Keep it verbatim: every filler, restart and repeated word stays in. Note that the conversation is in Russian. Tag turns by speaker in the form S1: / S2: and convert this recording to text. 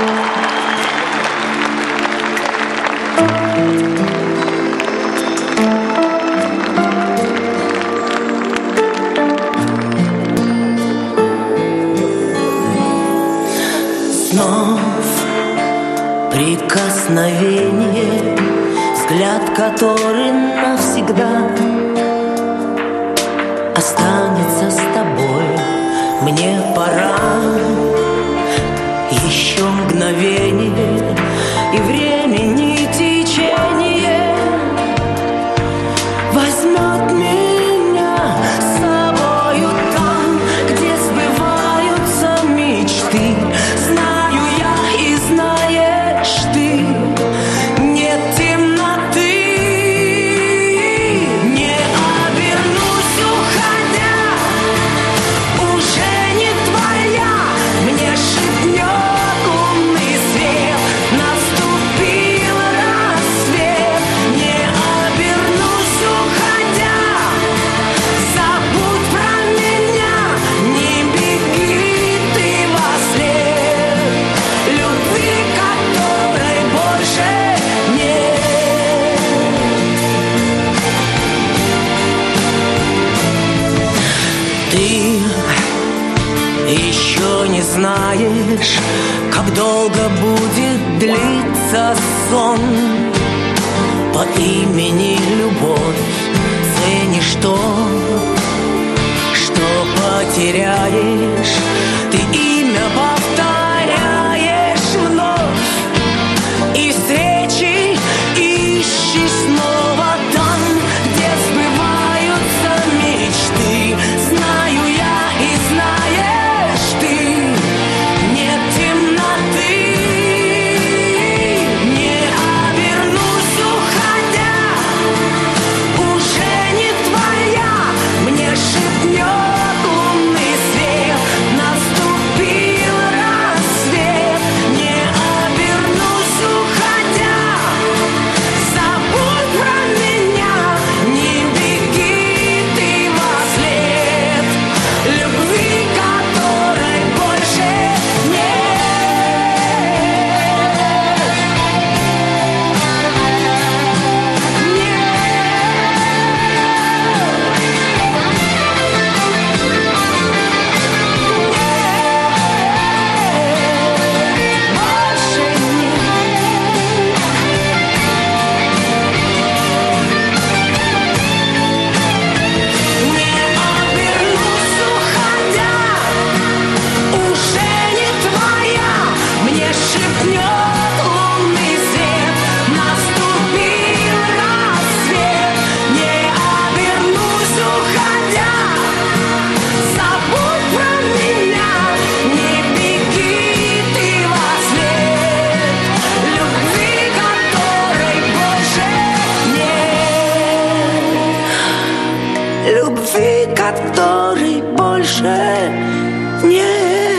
S1: Прикосновение, взгляд, который навсегда останется с тобой. Мне пора, еще мгновение, и времени течение возьмет меня с собою там, где сбываются мечты. Знаю я и знаешь ты, нет темноты. Не обернусь, уходя, уже не твоя. Мне шепнет лунный свет, наступил рассвет. Не обернусь, уходя, забудь про меня, не беги ты во след любви, которой больше нет. Ты еще не знаешь, как долго будет длиться сон по имени любовь. Ценишь то, что потеряешь. Ты имя повторяешь вновь, и встречи ищешь снова там, где сбываются мечты. Знаю я и знаешь ты, нет темноты. Не обернусь, уходя, уже не твоя. Мне шепнет лунный свет, наступил рассвет. Не обернусь, уходя, забудь про меня, не беги ты во след любви, которой больше нет. Любви, которой больше нет.